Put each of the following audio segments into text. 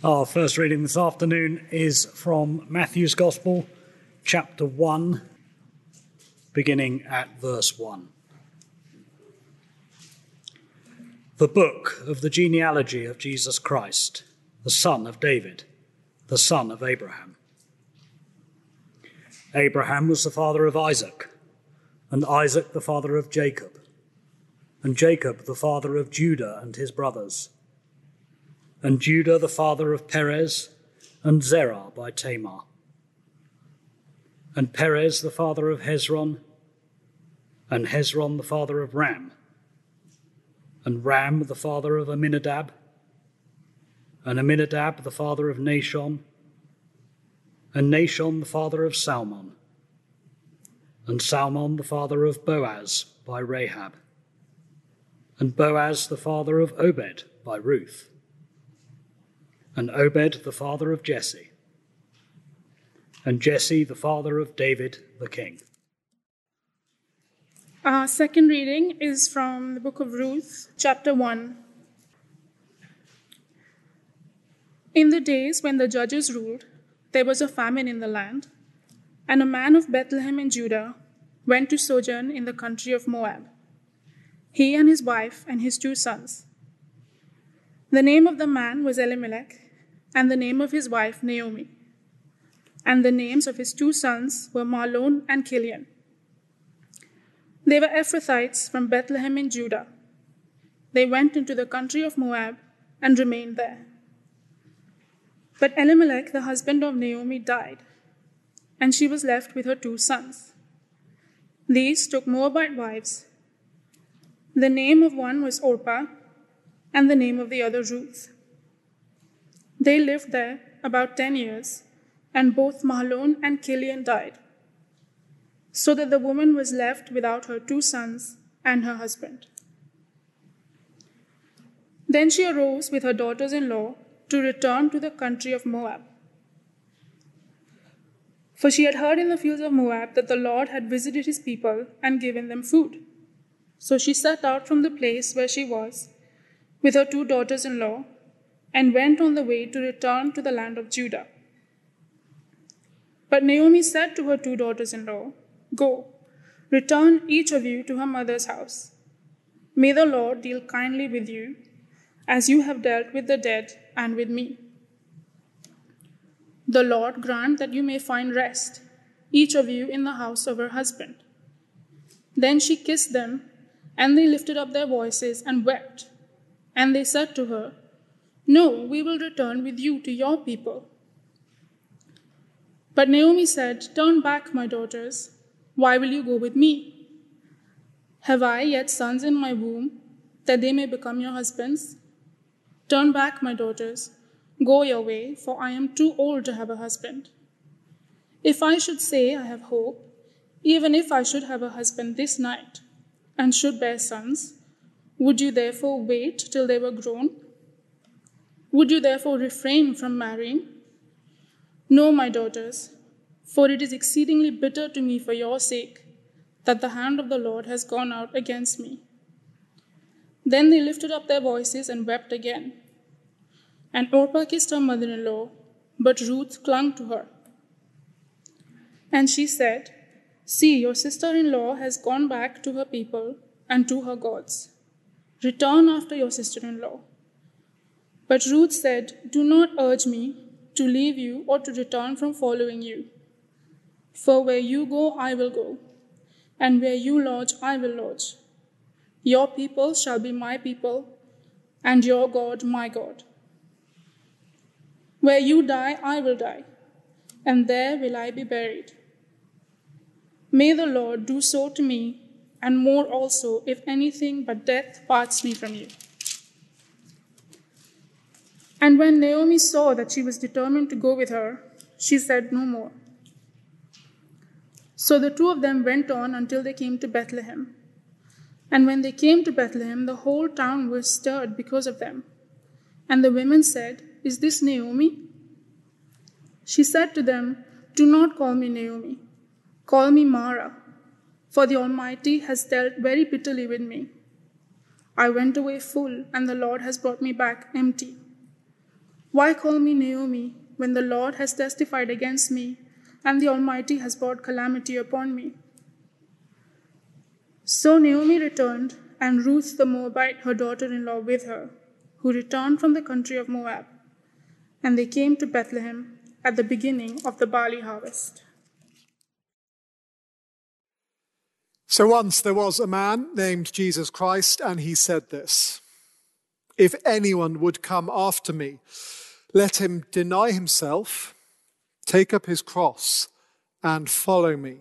Our first reading this afternoon is from Matthew's Gospel, chapter 1, beginning at verse 1. The book of the genealogy of Jesus Christ, the son of David, the son of Abraham. Abraham was the father of Isaac, and Isaac the father of Jacob, and Jacob the father of Judah and his brothers, and Judah the father of Perez, and Zerah by Tamar, and Perez the father of Hezron, and Hezron the father of Ram, and Ram the father of Amminadab, and Amminadab the father of Nahshon, and Nahshon the father of Salmon, and Salmon the father of Boaz by Rahab, and Boaz the father of Obed by Ruth, and Obed the father of Jesse, and Jesse the father of David the king. Our second reading is from the book of Ruth, chapter 1. In the days when the judges ruled, there was a famine in the land, and a man of Bethlehem in Judah went to sojourn in the country of Moab, he and his wife and his 2 sons. The name of the man was Elimelech, and the name of his wife Naomi, and the names of his 2 sons were Mahlon and Chilion. They were Ephrathites from Bethlehem in Judah. They went into the country of Moab and remained there. But Elimelech, the husband of Naomi, died, and she was left with her 2 sons. These took Moabite wives. The name of one was Orpah, and the name of the other Ruth. They lived there about 10 years, and both Mahlon and Chilion died, so that the woman was left without her 2 sons and her husband. Then she arose with her daughters-in-law to return to the country of Moab. For she had heard in the fields of Moab that the Lord had visited his people and given them food. So she set out from the place where she was with her 2 daughters-in-law and went on the way to return to the land of Judah. But Naomi said to her 2 daughters-in-law, "Go, return each of you to her mother's house. May the Lord deal kindly with you, as you have dealt with the dead and with me. The Lord grant that you may find rest, each of you in the house of her husband." Then she kissed them, and they lifted up their voices and wept. And they said to her, "No, we will return with you to your people." But Naomi said, "Turn back, my daughters. Why will you go with me? Have I yet sons in my womb, that they may become your husbands? Turn back, my daughters. Go your way, for I am too old to have a husband. If I should say I have hope, even if I should have a husband this night, and should bear sons, would you therefore wait till they were grown? Would you therefore refrain from marrying? No, my daughters, for it is exceedingly bitter to me for your sake that the hand of the Lord has gone out against me." Then they lifted up their voices and wept again. And Orpah kissed her mother-in-law, but Ruth clung to her. And she said, "See, your sister-in-law has gone back to her people and to her gods. Return after your sister-in-law." But Ruth said, "Do not urge me to leave you or to return from following you. For where you go, I will go, and where you lodge, I will lodge. Your people shall be my people, and your God my God. Where you die, I will die, and there will I be buried. May the Lord do so to me, and more also, if anything but death parts me from you." And when Naomi saw that she was determined to go with her, she said no more. So the 2 of them went on until they came to Bethlehem. And when they came to Bethlehem, the whole town was stirred because of them. And the women said, "Is this Naomi?" She said to them, "Do not call me Naomi. Call me Mara, for the Almighty has dealt very bitterly with me. I went away full, and the Lord has brought me back empty. Why call me Naomi when the Lord has testified against me and the Almighty has brought calamity upon me?" So Naomi returned, and Ruth the Moabite, her daughter-in-law, with her, who returned from the country of Moab. And they came to Bethlehem at the beginning of the barley harvest. So once there was a man named Jesus Christ, and he said this: "If anyone would come after me, let him deny himself, take up his cross, and follow me."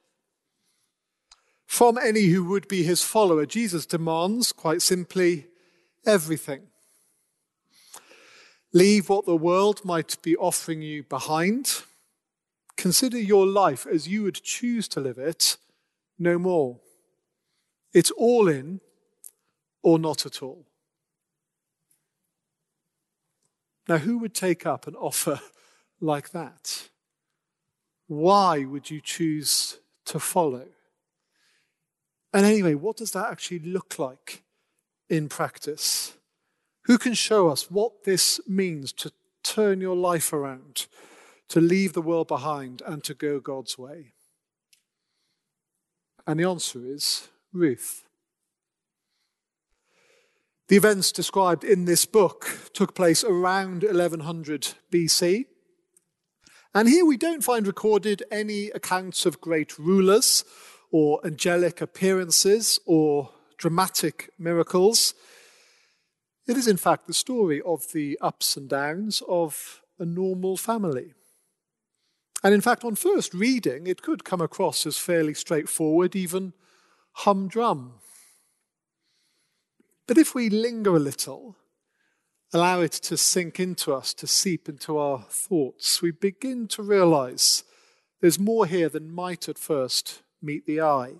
From any who would be his follower, Jesus demands, quite simply, everything. Leave what the world might be offering you behind. Consider your life as you would choose to live it, no more. It's all in or not at all. Now, who would take up an offer like that? Why would you choose to follow? And anyway, what does that actually look like in practice? Who can show us what this means to turn your life around, to leave the world behind and to go God's way? And the answer is Ruth. The events described in this book took place around 1100 BC. And here we don't find recorded any accounts of great rulers or angelic appearances or dramatic miracles. It is in fact the story of the ups and downs of a normal family. And in fact, on first reading, it could come across as fairly straightforward, even humdrum. But if we linger a little, allow it to sink into us, to seep into our thoughts, we begin to realize there's more here than might at first meet the eye.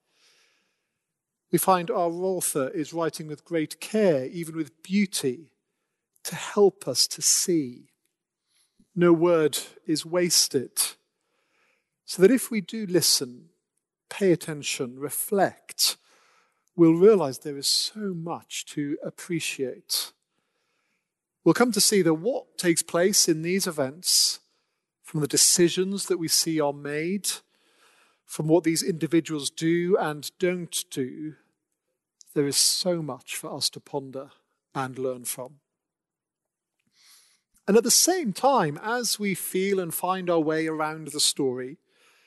We find our author is writing with great care, even with beauty, to help us to see. No word is wasted, so that if we do listen, pay attention, reflect, we'll realize there is so much to appreciate. We'll come to see that what takes place in these events, from the decisions that we see are made, from what these individuals do and don't do, there is so much for us to ponder and learn from. And at the same time, as we feel and find our way around the story,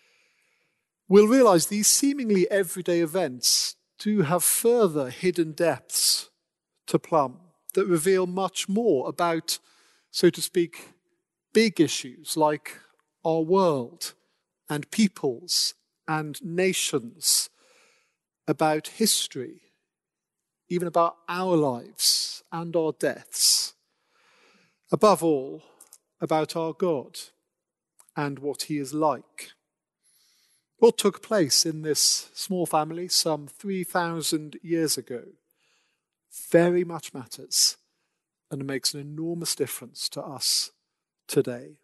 we'll realize these seemingly everyday events do have further hidden depths to plumb that reveal much more about, so to speak, big issues like our world and peoples and nations, about history, even about our lives and our deaths. Above all, about our God and what he is like. What took place in this small family some 3,000 years ago very much matters and makes an enormous difference to us today.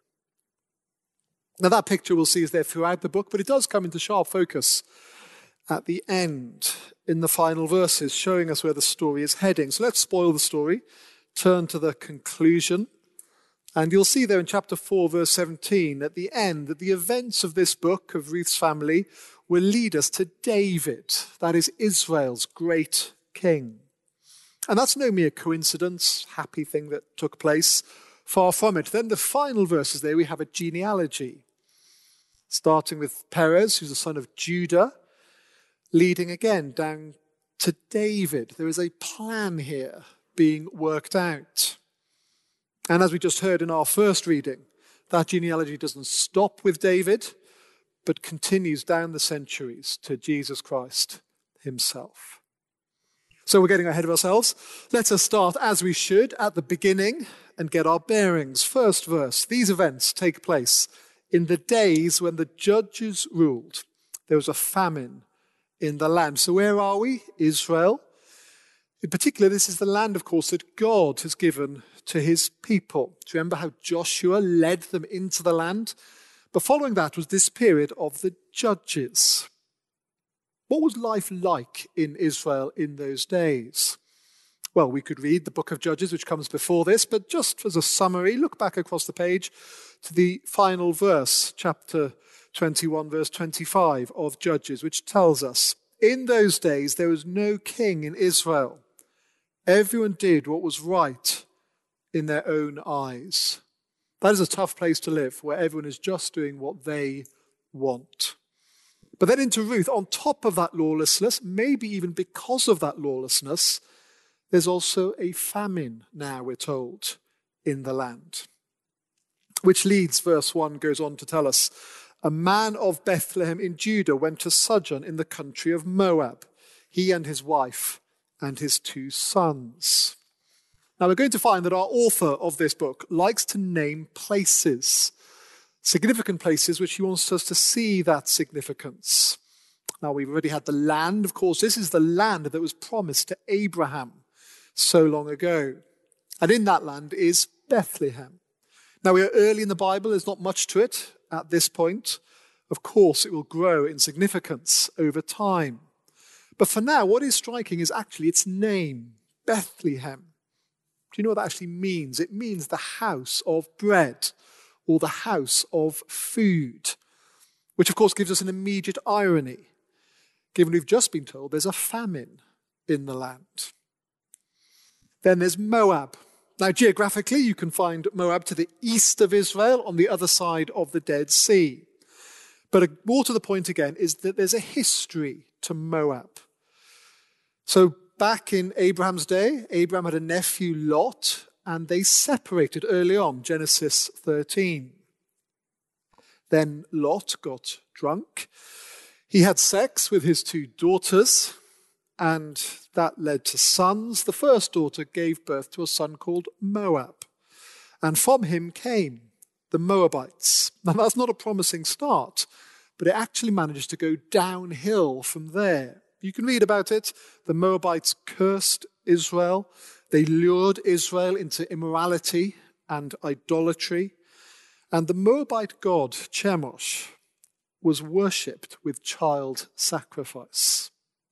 Now that picture we'll see is there throughout the book, but it does come into sharp focus at the end in the final verses, showing us where the story is heading. So let's spoil the story, turn to the conclusion, and you'll see there in chapter 4, verse 17, at the end, that the events of this book of Ruth's family will lead us to David, that is Israel's great king. And that's no mere coincidence, happy thing that took place. Far from it. Then the final verses there, we have a genealogy, starting with Perez, who's the son of Judah, leading again down to David. There is a plan here being worked out. And as we just heard in our first reading, that genealogy doesn't stop with David, but continues down the centuries to Jesus Christ himself. So we're getting ahead of ourselves. Let us start, as we should, at the beginning and get our bearings. First verse, these events take place in the days when the judges ruled. There was a famine in the land. So where are we? Israel. In particular, this is the land, of course, that God has given to his people. Do you remember how Joshua led them into the land? But following that was this period of the judges. What was life like in Israel in those days? Well, we could read the book of Judges, which comes before this, but just as a summary, look back across the page to the final verse, chapter 21, verse 25 of Judges, which tells us, "In those days there was no king in Israel. Everyone did what was right in their own eyes." That is a tough place to live, where everyone is just doing what they want. But then into Ruth, on top of that lawlessness, maybe even because of that lawlessness, there's also a famine now, we're told, in the land. Which leads, verse 1 goes on to tell us, "A man of Bethlehem in Judah went to sojourn in the country of Moab, he and his wife and his 2 sons." Now we're going to find that our author of this book likes to name places, significant places which he wants us to see that significance. Now we've already had the land. Of course, this is the land that was promised to Abraham so long ago. And in that land is Bethlehem. Now we are early in the Bible. There's not much to it at this point. Of course, it will grow in significance over time. But for now, what is striking is actually its name, Bethlehem. Do you know what that actually means? It means the house of bread, or the house of food, which of course gives us an immediate irony, given we've just been told there's a famine in the land. Then there's Moab. Now geographically, you can find Moab to the east of Israel, on the other side of the Dead Sea. But more to the point again is that there's a history to Moab. So back in Abraham's day, Abraham had a nephew, Lot, and they separated early on, Genesis 13. Then Lot got drunk. He had sex with his 2 daughters, and that led to sons. The first daughter gave birth to a son called Moab, and from him came the Moabites. Now that's not a promising start, but it actually manages to go downhill from there. You can read about it. The Moabites cursed Israel. They lured Israel into immorality and idolatry. And the Moabite god, Chemosh, was worshipped with child sacrifice.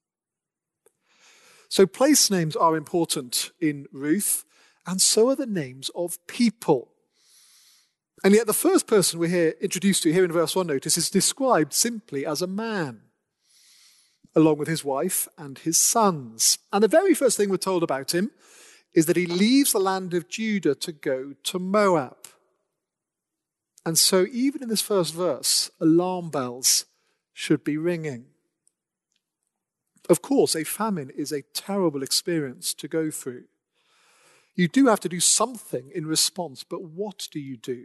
So place names are important in Ruth, and so are the names of people. And yet the first person we're here introduced to here in verse 1, notice, is described simply as a man, along with his wife and his sons. And the very first thing we're told about him is that he leaves the land of Judah to go to Moab. And so even in this first verse, alarm bells should be ringing. Of course, a famine is a terrible experience to go through. You do have to do something in response, but what do you do?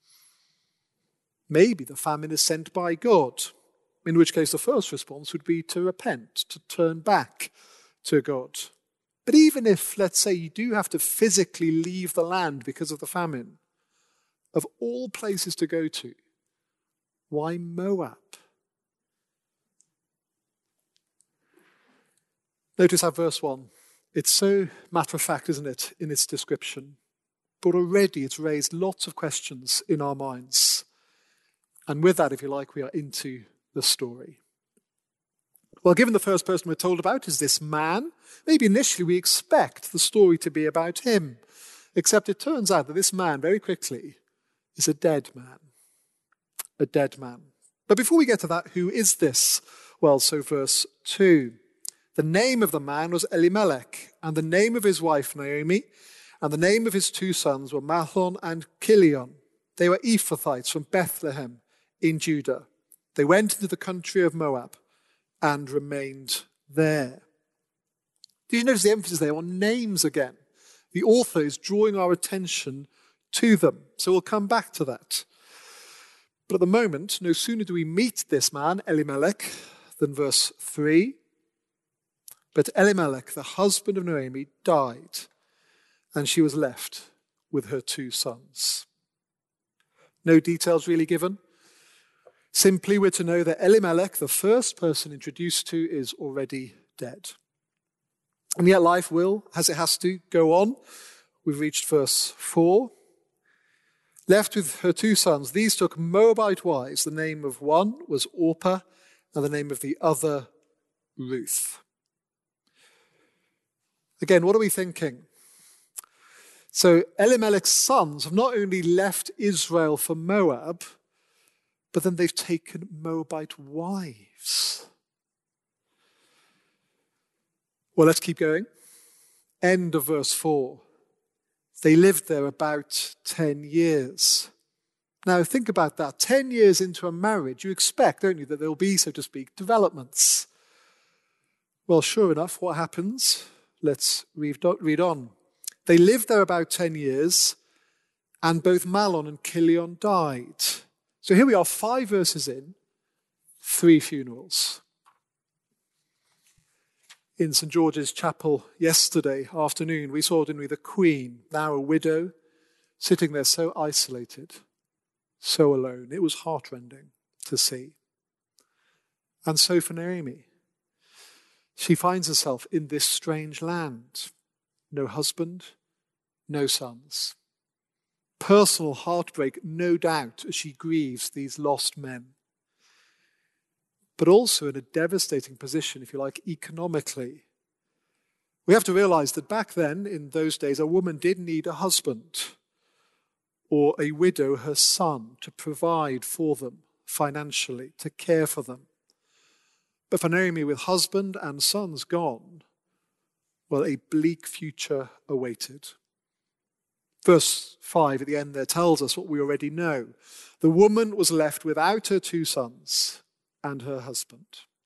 Maybe the famine is sent by God, in which case the first response would be to repent, to turn back to God. But even if, let's say, you do have to physically leave the land because of the famine, of all places to go to, why Moab? Notice how verse 1, it's so matter-of-fact, isn't it, in its description? But already it's raised lots of questions in our minds. And with that, if you like, we are into the story. Well, given the first person we're told about is this man, maybe initially we expect the story to be about him. Except it turns out that this man, very quickly, is a dead man. A dead man. But before we get to that, who is this? Well, so verse 2. The name of the man was Elimelech, and the name of his wife Naomi, and the name of his 2 sons were Mahlon and Chilion. They were Ephrathites from Bethlehem in Judah. They went into the country of Moab and remained there. Did you notice the emphasis there on names again? The author is drawing our attention to them. So we'll come back to that. But at the moment, no sooner do we meet this man, Elimelech, than verse 3. But Elimelech, the husband of Naomi, died, and she was left with her 2 sons. No details really given. Simply we're to know that Elimelech, the first person introduced to, is already dead. And yet life will, as it has to, go on. We've reached verse 4. Left with her 2 sons, these took Moabite wives. The name of one was Orpah, and the name of the other Ruth. Again, what are we thinking? So Elimelech's sons have not only left Israel for Moab, but then they've taken Moabite wives. Well, let's keep going. End of verse 4. They lived there about 10 years. Now, think about that. 10 years into a marriage, you expect, don't you, that there will be, so to speak, developments. Well, sure enough, what happens? Let's read on. They lived there about 10 years, and both Mahlon and Chilion died. So here we are, 5 verses in, 3 funerals. In St. George's Chapel yesterday afternoon, we saw, didn't we, the Queen, now a widow, sitting there so isolated, so alone. It was heartrending to see. And so for Naomi, she finds herself in this strange land. No husband, no sons. Personal heartbreak, no doubt, as she grieves these lost men. But also in a devastating position, if you like, economically. We have to realize that back then, in those days, a woman did need a husband or a widow, her son, to provide for them financially, to care for them. But for Naomi, with husband and sons gone, well, a bleak future awaited. Verse 5 at the end there tells us what we already know. The woman was left without her 2 sons and her husband.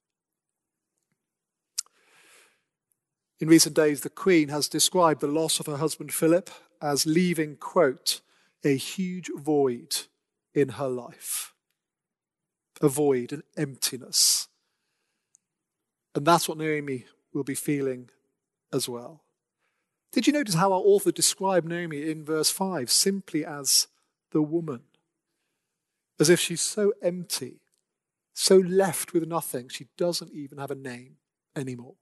In recent days, the Queen has described the loss of her husband Philip as leaving, quote, a huge void in her life. A void, an emptiness. And that's what Naomi will be feeling as well. Did you notice how our author described Naomi in verse 5 simply as the woman? As if she's so empty, so left with nothing, she doesn't even have a name anymore.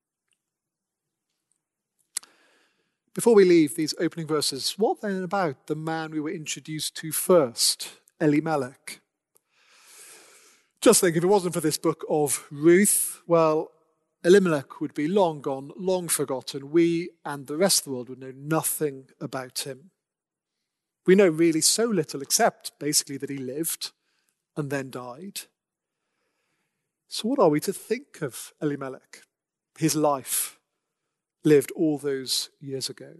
Before we leave these opening verses, what then about the man we were introduced to first, Elimelech? Just think, if it wasn't for this book of Ruth, well, Elimelech would be long gone, long forgotten. We and the rest of the world would know nothing about him. We know really so little, except basically that he lived and then died. So what are we to think of Elimelech, his life lived all those years ago?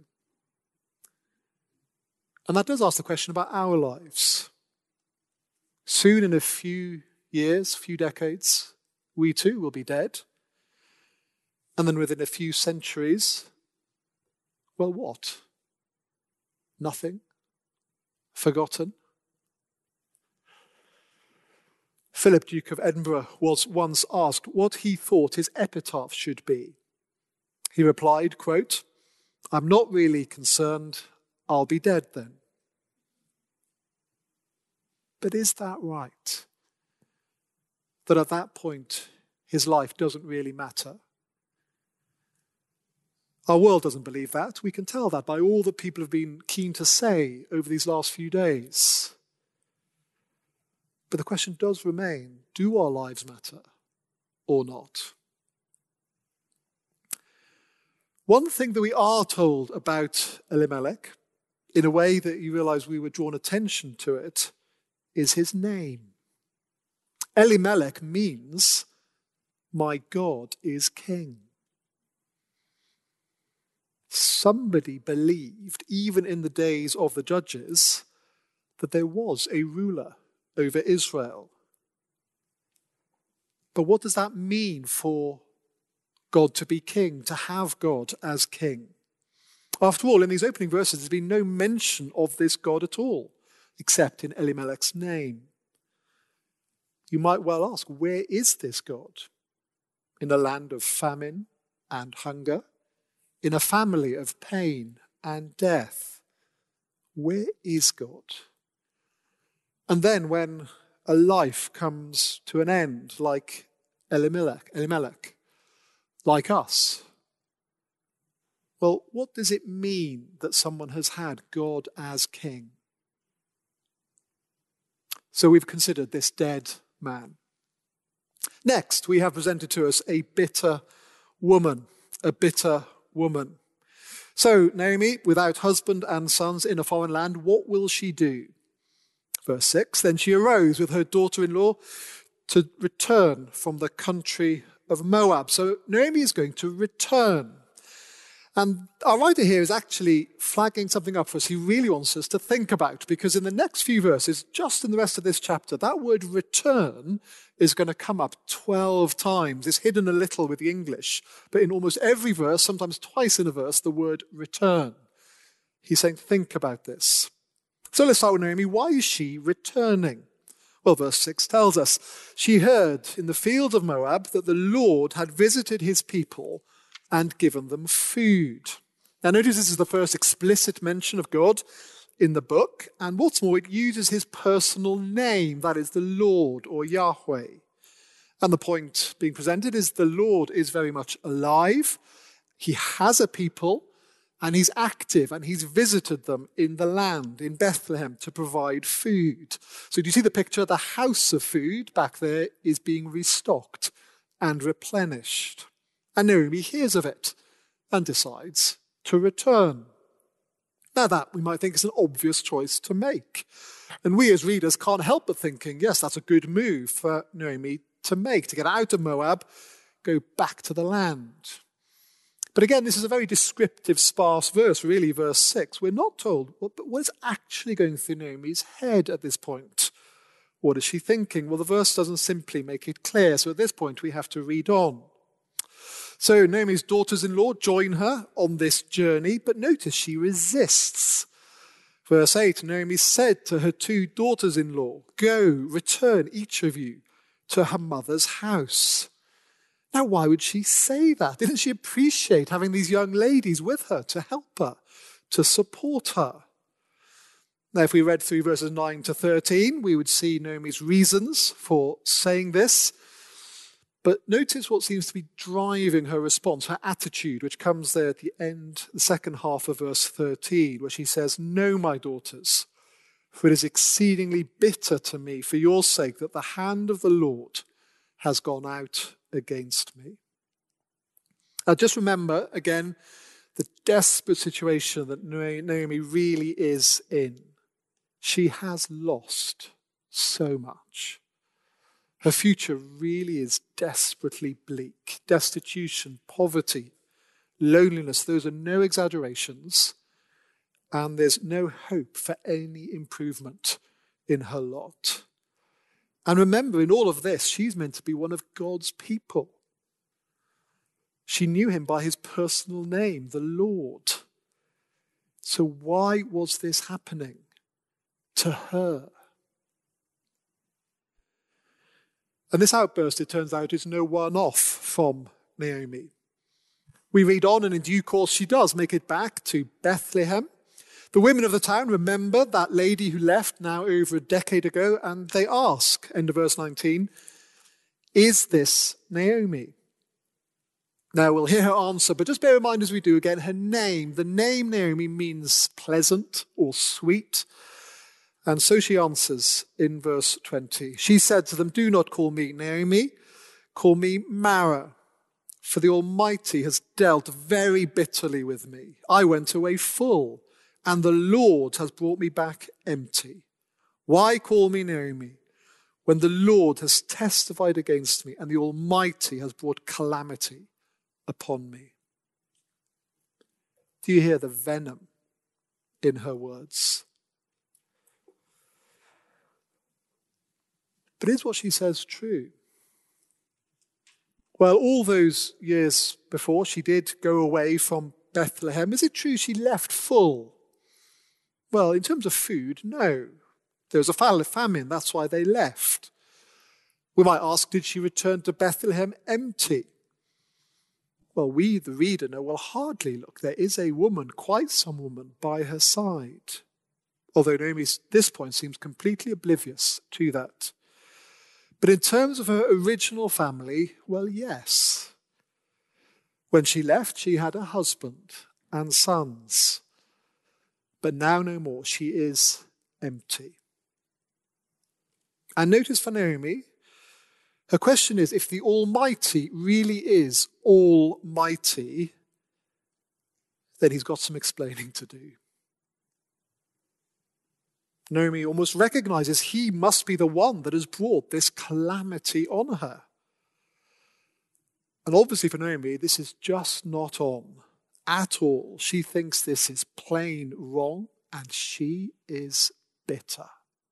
And that does ask the question about our lives. Soon, in a few years, few decades, we too will be dead. And then within a few centuries, well, what? Nothing? Forgotten? Philip, Duke of Edinburgh, was once asked what he thought his epitaph should be. He replied, quote, "I'm not really concerned, I'll be dead then." But is that right? That at that point, his life doesn't really matter? Our world doesn't believe that. We can tell that by all that people have been keen to say over these last few days. But the question does remain, do our lives matter or not? One thing that we are told about Elimelech, in a way that you realize we were drawn attention to it, is his name. Elimelech means, my God is king. Somebody believed, even in the days of the judges, that there was a ruler over Israel. But what does that mean for God to be king, to have God as king? After all, in these opening verses, there's been no mention of this God at all, except in Elimelech's name. You might well ask, where is this God? In a land of famine and hunger? In a family of pain and death? Where is God? And then when a life comes to an end, like Elimelech, like us, well, what does it mean that someone has had God as king? So we've considered this dead man. Next, we have presented to us a bitter woman, a bitter woman. So Naomi, without husband and sons in a foreign land, what will she do? Verse 6, then she arose with her daughter-in-law to return from the country of Moab. So Naomi is going to return. And our writer here is actually flagging something up for us he really wants us to think about, because in the next few verses, just in the rest of this chapter, that word return is going to come up 12 times. It's hidden a little with the English, but in almost every verse, sometimes twice in a verse, the word return. He's saying, think about this. So let's start with Naomi. Why is she returning? Well, verse 6 tells us, she heard in the fields of Moab that the Lord had visited his people and given them food. Now notice this is the first explicit mention of God in the book, and what's more, it uses his personal name, that is the Lord or Yahweh. And the point being presented is the Lord is very much alive, he has a people, and he's active, and he's visited them in the land, in Bethlehem, to provide food. So do you see the picture? The house of food back there is being restocked and replenished. And Naomi hears of it and decides to return. Now that, we might think, is an obvious choice to make. And we as readers can't help but thinking, yes, that's a good move for Naomi to make, to get out of Moab, go back to the land. But again, this is a very descriptive, sparse verse, really, verse 6. We're not told what is actually going through Naomi's head at this point. What is she thinking? Well, the verse doesn't simply make it clear, so at this point we have to read on. So Naomi's daughters-in-law join her on this journey, but notice she resists. Verse 8, Naomi said to her two daughters-in-law, go, return each of you to her mother's house. Now, why would she say that? Didn't she appreciate having these young ladies with her to help her, to support her? Now, if we read through verses 9 to 13, we would see Naomi's reasons for saying this. But notice what seems to be driving her response, her attitude, which comes there at the end, the second half of verse 13, where she says, no, my daughters, for it is exceedingly bitter to me for your sake that the hand of the Lord has gone out against me. Now just remember, again, the desperate situation that Naomi really is in. She has lost so much. Her future really is desperately bleak. Destitution, poverty, loneliness, those are no exaggerations. And there's no hope for any improvement in her lot. And remember, in all of this, she's meant to be one of God's people. She knew him by his personal name, the Lord. So why was this happening to her? And this outburst, it turns out, is no one-off from Naomi. We read on, and in due course she does make it back to Bethlehem. The women of the town remember that lady who left now over a decade ago, and they ask, end of verse 19, is this Naomi? Now we'll hear her answer, but just bear in mind as we do again, her name, the name Naomi means pleasant or sweet. And so she answers in verse 20. She said to them, do not call me Naomi, call me Mara, for the Almighty has dealt very bitterly with me. I went away full, and the Lord has brought me back empty. Why call me Naomi, when the Lord has testified against me, and the Almighty has brought calamity upon me? Do you hear the venom in her words? But is what she says true? Well, all those years before, she did go away from Bethlehem. Is it true she left full? Well, in terms of food, no. There was a famine, that's why they left. We might ask, did she return to Bethlehem empty? Well, we, the reader, know, well, hardly. Look, there is a woman, quite some woman, by her side. Although Naomi at this point seems completely oblivious to that. But in terms of her original family, well, yes. When she left, she had a husband and sons. But now no more. She is empty. And notice for Naomi, her question is, if the Almighty really is almighty, then he's got some explaining to do. Naomi almost recognizes he must be the one that has brought this calamity on her. And obviously for Naomi, this is just not on at all. She thinks this is plain wrong, and she is bitter.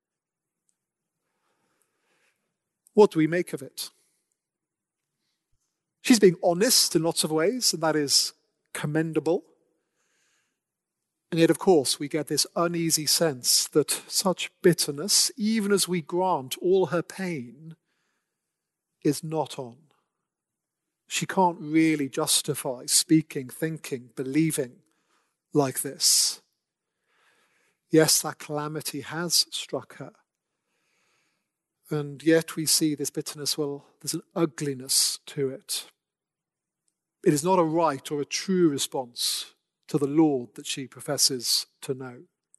What do we make of it? She's being honest in lots of ways, and that is commendable. And yet, of course, we get this uneasy sense that such bitterness, even as we grant all her pain, is not on. She can't really justify speaking, thinking, believing like this. Yes, that calamity has struck her. And yet we see this bitterness, well, there's an ugliness to it. It is not a right or a true response to the Lord that she professes to know.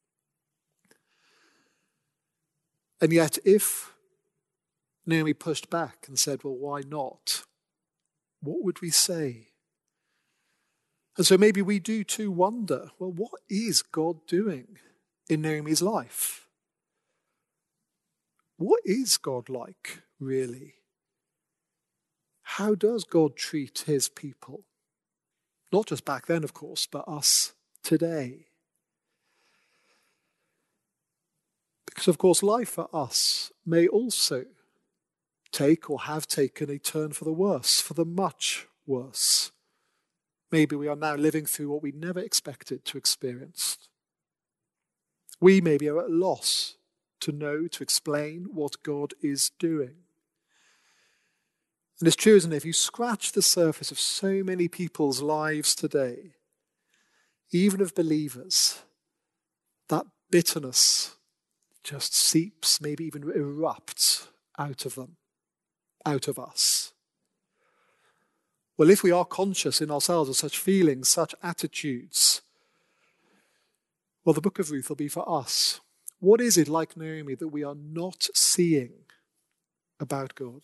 And yet if Naomi pushed back and said, well, why not? What would we say? And so maybe we do too wonder, well, what is God doing in Naomi's life? What is God like, really? How does God treat his people? Not just back then, of course, but us today. Because, of course, life for us may also take or have taken a turn for the worse, for the much worse. Maybe we are now living through what we never expected to experience. We maybe are at a loss to know, to explain what God is doing. And it's true, isn't it? If you scratch the surface of so many people's lives today, even of believers, that bitterness just seeps, maybe even erupts out of them, out of us. Well, if we are conscious in ourselves of such feelings, such attitudes, well, the book of Ruth will be for us. What is it like Naomi that we are not seeing about God?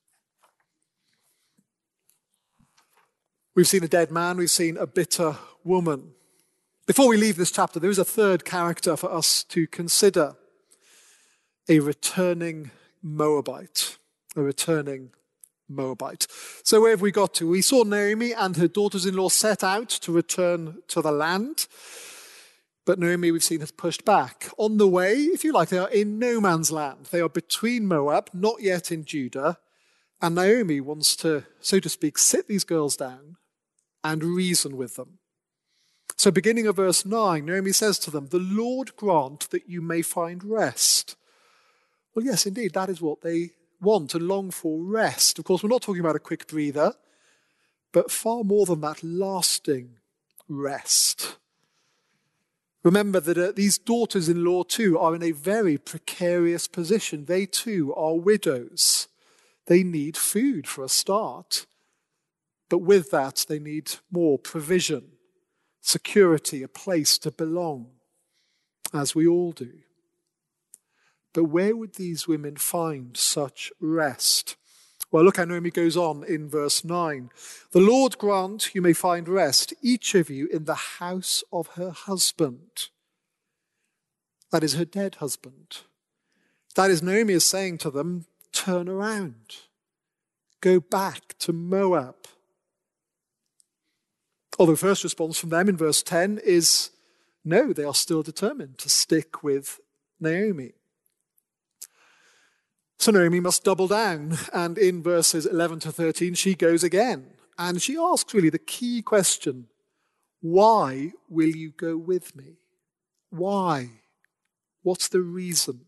We've seen a dead man, we've seen a bitter woman. Before we leave this chapter, there is a third character for us to consider. A returning Moabite. A returning Moabite. So where have we got to? We saw Naomi and her daughters-in-law set out to return to the land. But Naomi, we've seen, has pushed back. On the way, if you like, they are in no man's land. They are between Moab, not yet in Judah. And Naomi wants to, so to speak, sit these girls down and reason with them. So beginning of verse 9, Naomi says to them, "The Lord grant that you may find rest." Well, yes, indeed, that is what they want and long for, rest. Of course, we're not talking about a quick breather, but far more than that, lasting rest. Remember that these daughters-in-law too are in a very precarious position. They too are widows. They need food for a start. But with that, they need more provision, security, a place to belong, as we all do. But where would these women find such rest? Well, look how Naomi goes on in verse 9. "The Lord grant you may find rest, each of you in the house of her husband." That is her dead husband. That is, Naomi is saying to them, turn around. Go back to Moab. Although the first response from them in verse 10 is no, they are still determined to stick with Naomi. So Naomi must double down, and in verses 11 to 13 she goes again, and she asks really the key question, why will you go with me? Why? What's the reason?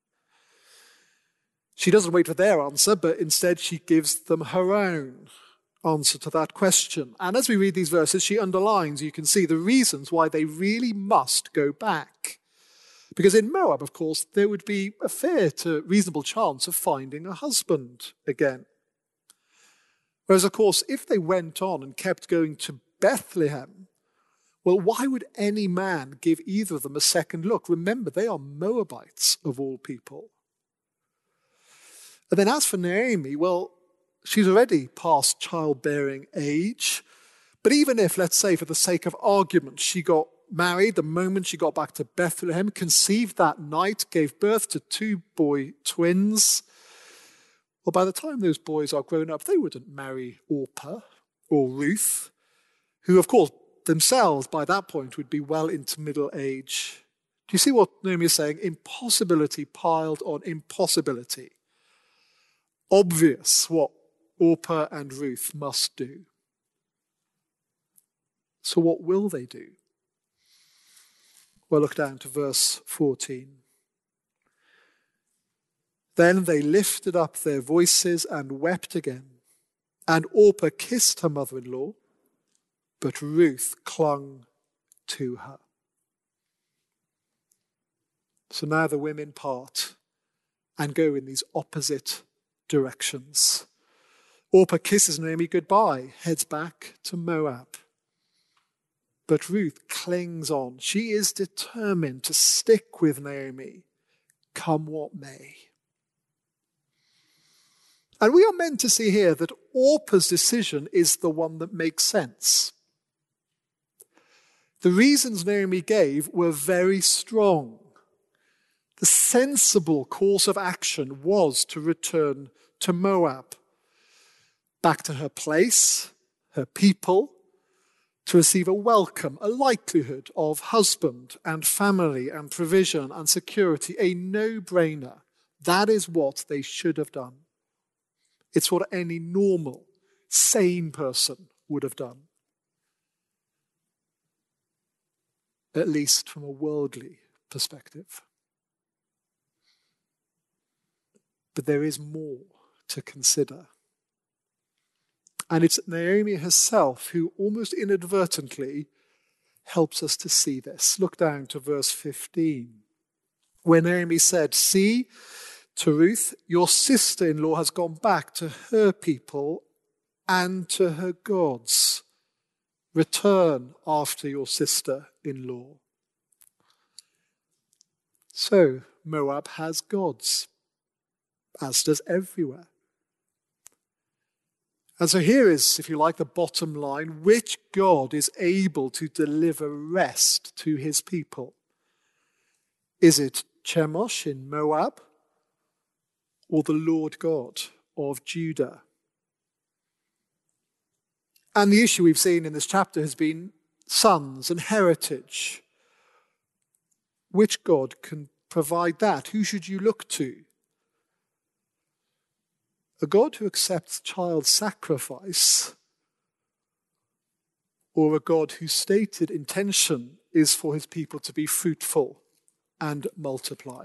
She doesn't wait for their answer, but instead she gives them her own answer to that question. And as we read these verses, she underlines, you can see, the reasons why they really must go back. Because in Moab, of course, there would be a fair to reasonable chance of finding a husband again. Whereas, of course, if they went on and kept going to Bethlehem, well, why would any man give either of them a second look? Remember, they are Moabites of all people. And then as for Naomi, well, she's already past childbearing age, But even if, let's say, for the sake of argument, she got married the moment she got back to Bethlehem, conceived that night, gave birth to 2 boy twins, well, by the time those boys are grown up, they wouldn't marry Orpah or Ruth, who, of course, themselves by that point would be well into middle age. Do you see what Naomi is saying? Impossibility piled on impossibility. Obvious what Orpah and Ruth must do. So what will they do? Well, look down to verse 14. Then they lifted up their voices and wept again. And Orpah kissed her mother-in-law, but Ruth clung to her. So now the women part and go in these opposite directions. Orpah kisses Naomi goodbye, heads back to Moab. But Ruth clings on. She is determined to stick with Naomi, come what may. And we are meant to see here that Orpah's decision is the one that makes sense. The reasons Naomi gave were very strong. The sensible course of action was to return to Moab, back to her place, her people, to receive a welcome, a likelihood of husband and family and provision and security, a no-brainer. That is what they should have done. It's what any normal, sane person would have done. At least from a worldly perspective. But there is more to consider. And it's Naomi herself who almost inadvertently helps us to see this. Look down to verse 15, where Naomi said, "See, to Ruth, your sister-in-law has gone back to her people and to her gods. Return after your sister-in-law." So Moab has gods, as does everywhere. And so here is, if you like, the bottom line. Which God is able to deliver rest to his people? Is it Chemosh in Moab or the Lord God of Judah? And the issue we've seen in this chapter has been sons and heritage. Which God can provide that? Who should you look to? A God who accepts child sacrifice, or a God whose stated intention is for his people to be fruitful and multiply?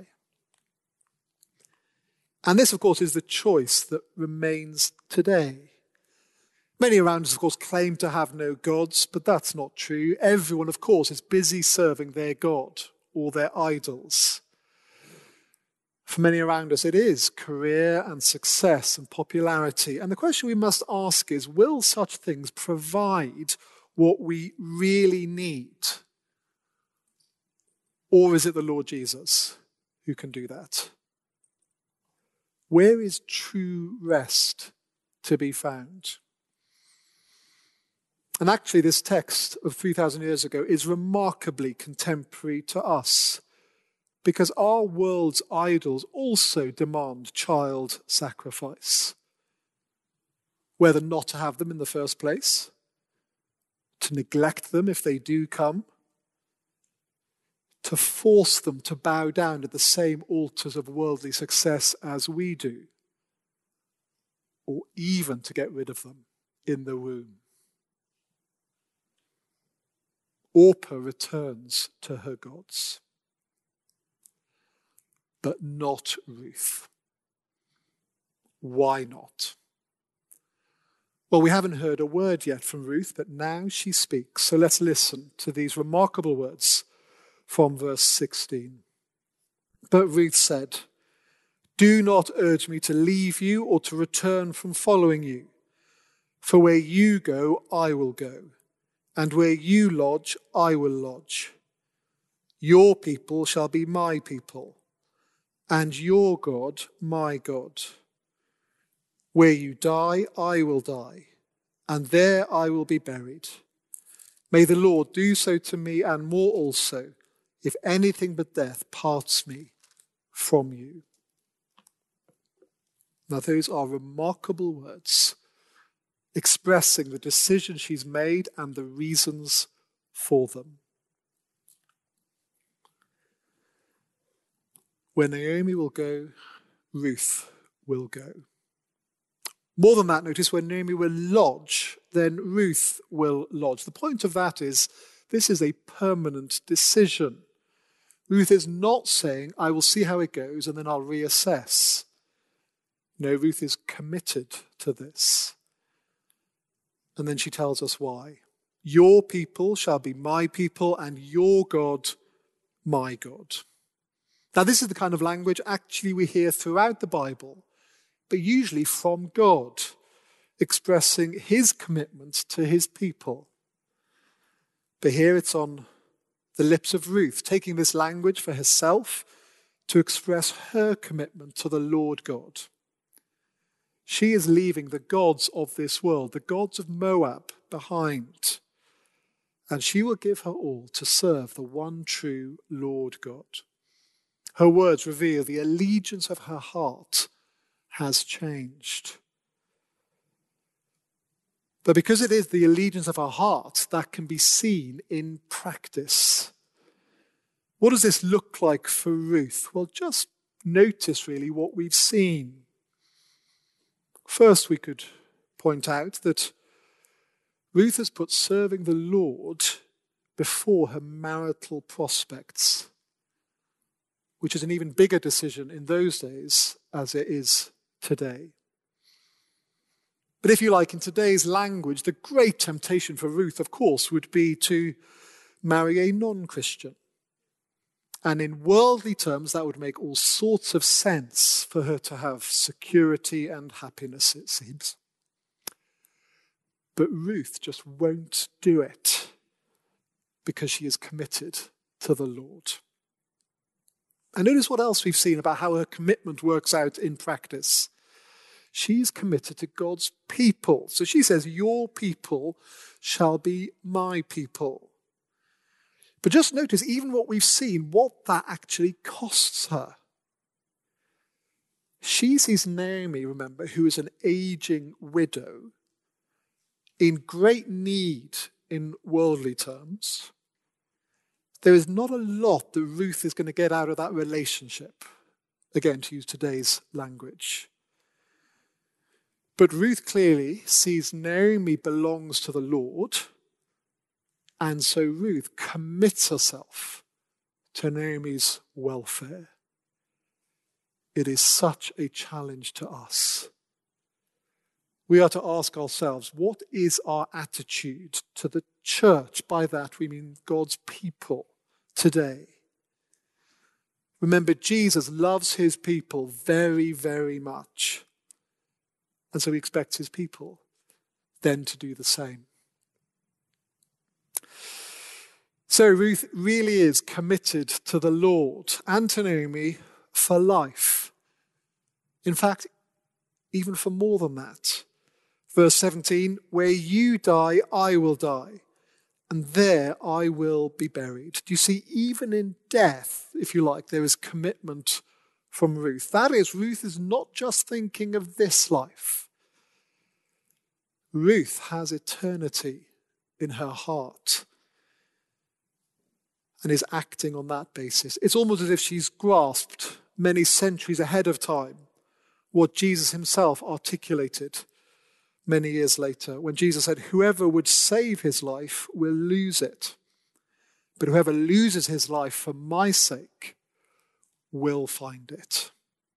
And this, of course, is the choice that remains today. Many around us, of course, claim to have no gods, but that's not true. Everyone, of course, is busy serving their God or their idols. For many around us, it is career and success and popularity. And the question we must ask is, will such things provide what we really need? Or is it the Lord Jesus who can do that? Where is true rest to be found? And actually, this text of 3,000 years ago is remarkably contemporary to us, because our world's idols also demand child sacrifice. Whether not to have them in the first place, to neglect them if they do come, to force them to bow down at the same altars of worldly success as we do, or even to get rid of them in the womb. Orpah returns to her gods, but not Ruth. Why not? Well, we haven't heard a word yet from Ruth, but now she speaks. So let's listen to these remarkable words from verse 16. But Ruth said, "Do not urge me to leave you or to return from following you. For where you go, I will go, and where you lodge, I will lodge. Your people shall be my people, and your God, my God. Where you die, I will die, and there I will be buried. May the Lord do so to me and more also, if anything but death parts me from you. Now those are remarkable words, expressing the decision she's made and the reasons for them. Where Naomi will go, Ruth will go. More than that, notice when Naomi will lodge, then Ruth will lodge. The point of that is, this is a permanent decision. Ruth is not saying, I will see how it goes and then I'll reassess. No, Ruth is committed to this. And then she tells us why. Your people shall be my people and your God, my God. Now, this is the kind of language actually we hear throughout the Bible, but usually from God, expressing his commitment to his people. But here it's on the lips of Ruth, taking this language for herself to express her commitment to the Lord God. She is leaving the gods of this world, the gods of Moab, behind, and she will give her all to serve the one true Lord God. Her words reveal the allegiance of her heart has changed. But because it is the allegiance of her heart that can be seen in practice. What does this look like for Ruth? Well, just notice really what we've seen. First, we could point out that Ruth has put serving the Lord before her marital prospects, which is an even bigger decision in those days as it is today. But if you like, in today's language, the great temptation for Ruth, of course, would be to marry a non-Christian. And in worldly terms, that would make all sorts of sense for her to have security and happiness, it seems. But Ruth just won't do it because she is committed to the Lord. And notice what else we've seen about how her commitment works out in practice. She's committed to God's people. So she says, your people shall be my people. But just notice, even what we've seen, what that actually costs her. She sees Naomi, remember, who is an aging widow, in great need in worldly terms. There is not a lot that Ruth is going to get out of that relationship. Again, to use today's language. But Ruth clearly sees Naomi belongs to the Lord, and so Ruth commits herself to Naomi's welfare. It is such a challenge to us. We are to ask ourselves, what is our attitude to the church? By that we mean God's people today. Remember, Jesus loves his people very, very much. And so he expects his people then to do the same. So Ruth really is committed to the Lord and to Naomi for life. In fact, even for more than that. Verse 17, where you die, I will die, and there I will be buried. Do you see, even in death, if you like, there is commitment from Ruth. That is, Ruth is not just thinking of this life. Ruth has eternity in her heart and is acting on that basis. It's almost as if she's grasped many centuries ahead of time what Jesus himself articulated many years later when Jesus said, whoever would save his life will lose it, but whoever loses his life for my sake will find it.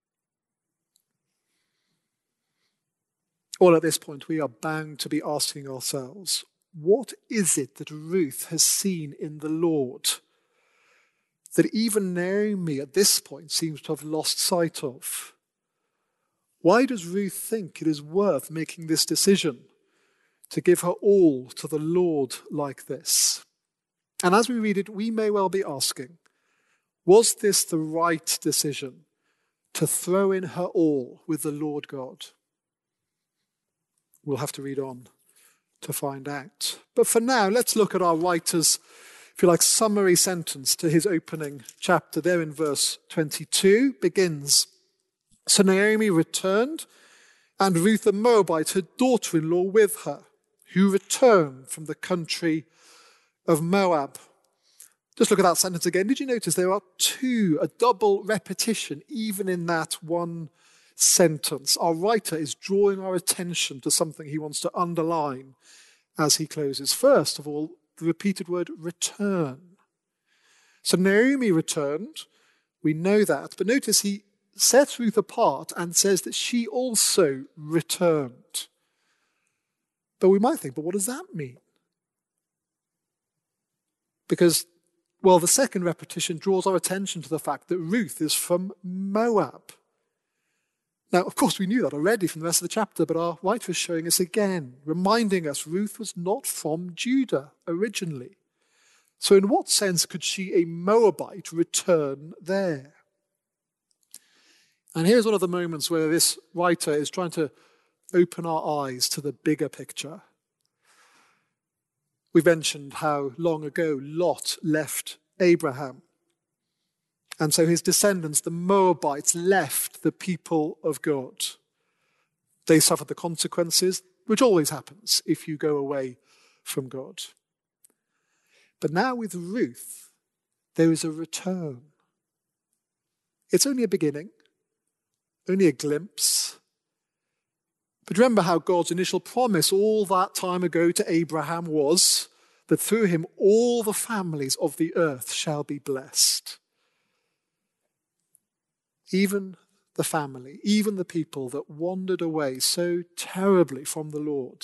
All at this point, we are bound to be asking ourselves, what is it that Ruth has seen in the Lord that even Naomi at this point seems to have lost sight of? Why does Ruth think it is worth making this decision to give her all to the Lord like this? And as we read it, we may well be asking, was this the right decision to throw in her all with the Lord God? We'll have to read on to find out. But for now, let's look at our writer's, if you like, summary sentence to his opening chapter. There in verse 22 begins, "So Naomi returned, and Ruth the Moabite, her daughter-in-law, with her, who returned from the country of Moab." Just look at that sentence again. Did you notice there are a double repetition, even in that one sentence? Our writer is drawing our attention to something he wants to underline as he closes. First of all, the repeated word return. So Naomi returned, we know that, but notice he sets Ruth apart and says that she also returned. But we might think, but what does that mean? Because, well, the second repetition draws our attention to the fact that Ruth is from Moab. Now, of course, we knew that already from the rest of the chapter, but our writer is showing us again, reminding us Ruth was not from Judah originally. So in what sense could she, a Moabite, return there? And here's one of the moments where this writer is trying to open our eyes to the bigger picture. We mentioned how long ago Lot left Abraham. And so his descendants, the Moabites, left the people of God. They suffered the consequences, which always happens if you go away from God. But now with Ruth, there is a return. It's only a beginning, only a glimpse. But remember how God's initial promise all that time ago to Abraham was that through him all the families of the earth shall be blessed. Even the family, even the people that wandered away so terribly from the Lord,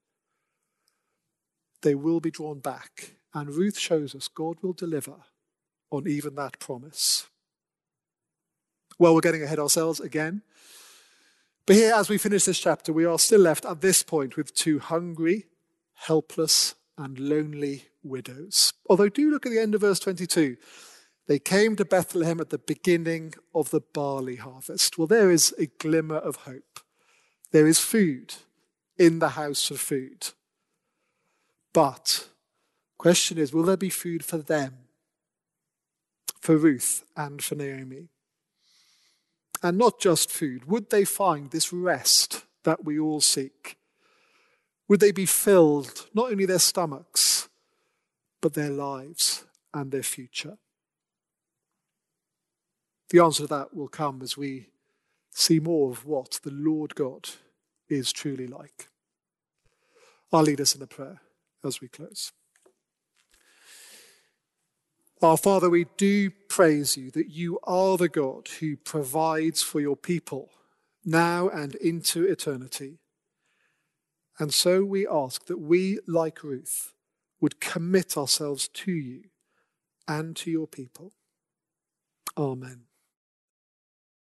they will be drawn back. And Ruth shows us God will deliver on even that promise. Well, we're getting ahead ourselves again. But here, as we finish this chapter, we are still left at this point with two hungry, helpless, and lonely widows. Although do look at the end of verse 22. They came to Bethlehem at the beginning of the barley harvest. Well, there is a glimmer of hope. There is food in the house of food. But the question is, will there be food for them? For Ruth and for Naomi? And not just food. Would they find this rest that we all seek? Would they be filled, not only their stomachs, but their lives and their future? The answer to that will come as we see more of what the Lord God is truly like. I'll lead us in a prayer as we close. Our Father, we do praise you that you are the God who provides for your people now and into eternity. And so we ask that we, like Ruth, would commit ourselves to you and to your people. Amen.